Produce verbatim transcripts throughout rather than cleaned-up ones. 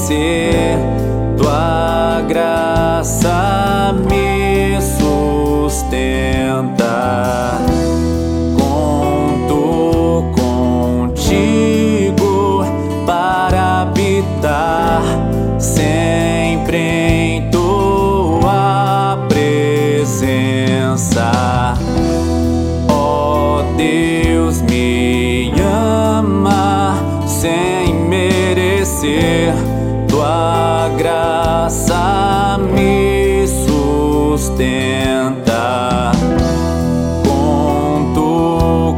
merecer, tua graça me sustenta. Conto contigo para habitar sempre em tua presença. Ó Deus, me ama sem merecer, tua graça me sustenta. Conto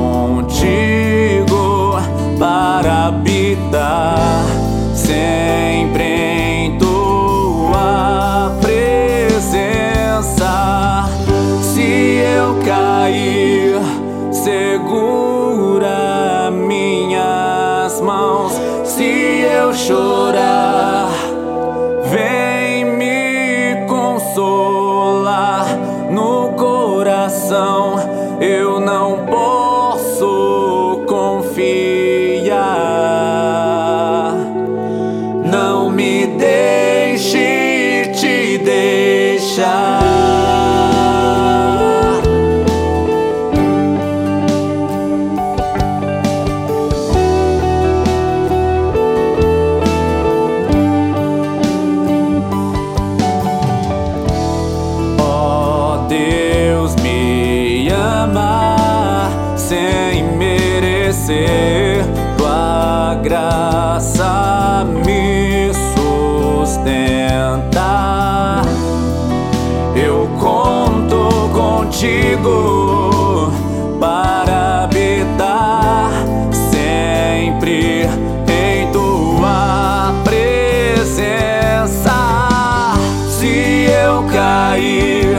contigo para habitar sempre em tua presença. Se eu cair, segura minhas mãos. Se eu chorar, vem me consolar. No coração eu não posso confiar. Não me deixe te deixar. Deus me ama sem merecer, tua graça me sustenta. Eu conto contigo para habitar sempre em tua presença. Se eu cair,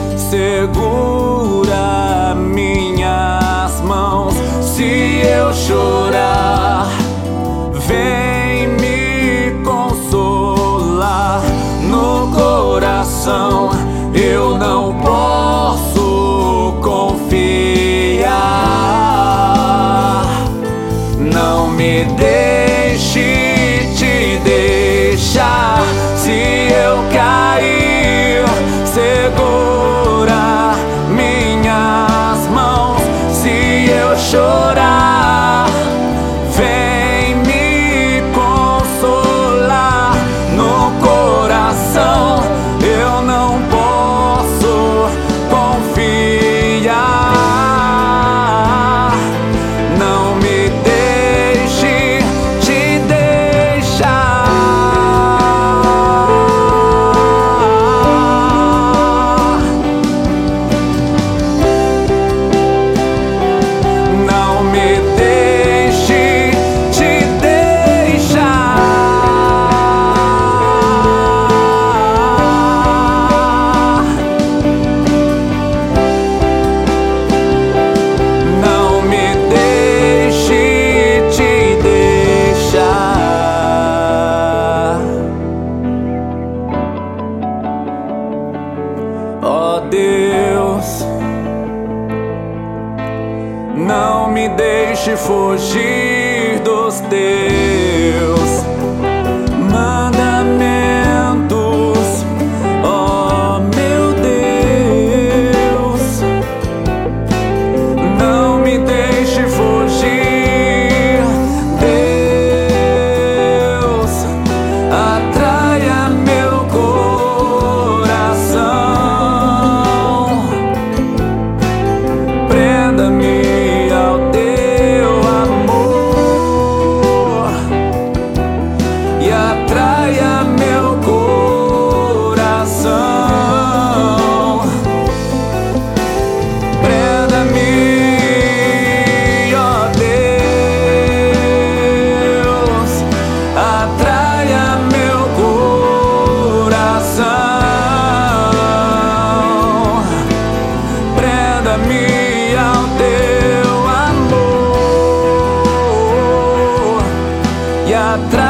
segura minhas mãos. Se eu chorar, vem me consolar. No coração eu não posso confiar. Não me deixe te deixar. Se eu cair, segura minhas mãos. Se eu chorar, vem me consolar. No coração eu não posso confiar. Não me deixe te deixar. Não me deixe te deixar. Não me deixe te deixar. Ó Deus, não me deixe fugir dos teus mandamentos, ó meu Deus. Não me deixe fugir, Deus. Atraia meu coração, prenda-me ao teu amor e atraia meu coração. Prenda-me, ó Deus, atraia meu coração. Prenda-me ao teu amor e atraia